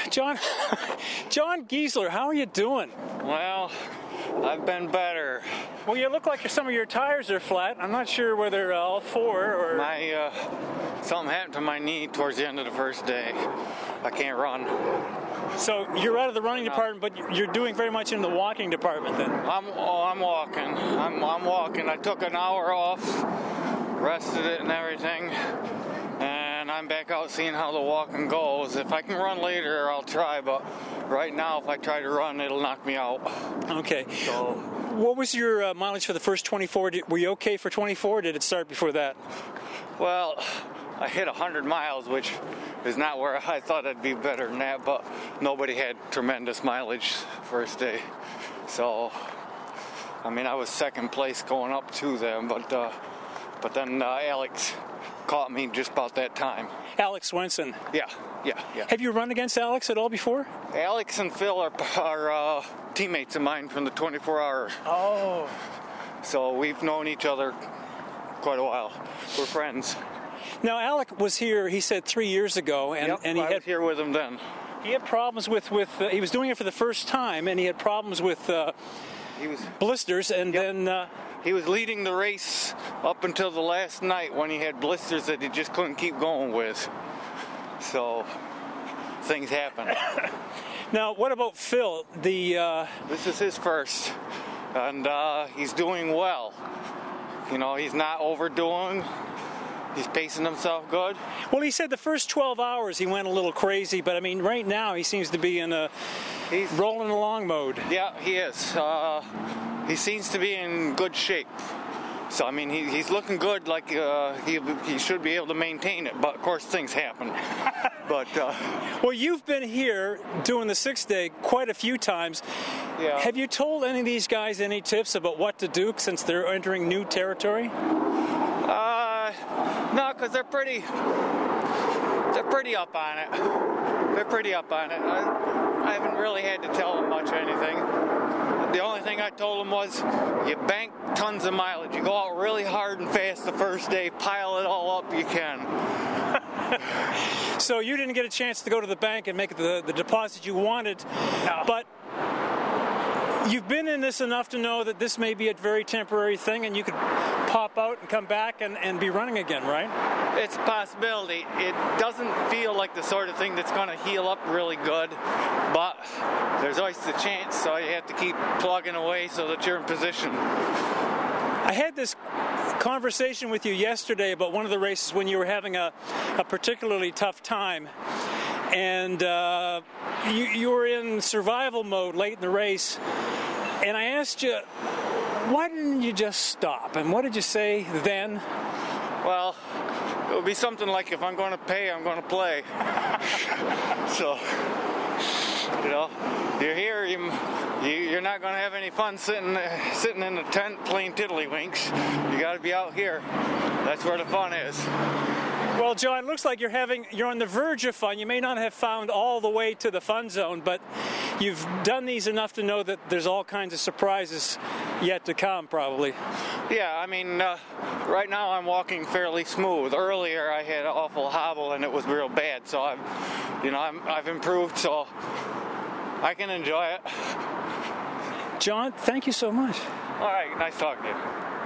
John, John Giesler, how are you doing? Well, I've been better. Well, you look like some of your tires are flat. I'm not sure whether all four or... Something happened to my knee towards the end of the first day. I can't run. So you're out of the running department, but you're doing very much in the walking department then? I'm walking. I'm walking. I took an hour off, rested it and everything, and I'm back out seeing how the walking goes. If I can run later, I'll try, but right now, if I try to run, it'll knock me out. Okay. So, what was your mileage for the first 24? Were you okay for 24, or did it start before that? well, I hit 100 miles, which is not where I thought I'd be better than that, but nobody had tremendous mileage first day. So, I mean, I was second place going up to them, but then Alex caught me just about that time. Alex Swenson. Yeah. Have you run against Alex at all before? Alex and Phil are teammates of mine from the 24 Hour. Oh. So we've known each other quite a while. We're friends. Now, Alex was here, he said, 3 years ago, and he I was here with him then. He had problems with he was doing it for the first time, and he had problems with blisters, and then... He was leading the race up until the last night when he had blisters that he just couldn't keep going with. So, things happen. Now, what about Phil? This is his first, and he's doing well. You know, he's not overdoing. He's pacing himself good. Well, he said the first 12 hours he went a little crazy, but I mean, right now he seems to be in he's rolling along mode. Yeah, he is. He seems to be in good shape. So, I mean, he's looking good, like he should be able to maintain it, but of course things happen. But well, you've been here doing the 6-day quite a few times. Yeah. Have you told any of these guys any tips about what to do since they're entering new territory? No, because they're pretty up on it. They're pretty up on it. I haven't really had to tell them much of anything. The only thing I told them was, you bank tons of mileage. You go out really hard and fast the first day, pile it all up you can. So you didn't get a chance to go to the bank and make the deposit you wanted, No. But you've been in this enough to know that this may be a very temporary thing and you could pop out and come back and be running again, right? It's a possibility. It doesn't feel like the sort of thing that's going to heal up really good, but there's always the chance, so you have to keep plugging away so that you're in position. I had this conversation with you yesterday about one of the races when you were having a particularly tough time, and you were in survival mode late in the race, and I asked you, why didn't you just stop? And what did you say then? Well, it would be something like, if I'm going to pay, I'm going to play. So, you know, you're here, you're not going to have any fun sitting in a tent playing tiddlywinks. You got to be out here. That's where the fun is. Well, John, it looks like you're on the verge of fun. You may not have found all the way to the fun zone, but you've done these enough to know that there's all kinds of surprises yet to come, probably. Yeah, I mean, right now I'm walking fairly smooth. Earlier I had an awful hobble and it was real bad, so I've improved, so I can enjoy it. John, thank you so much. All right, nice talking to you.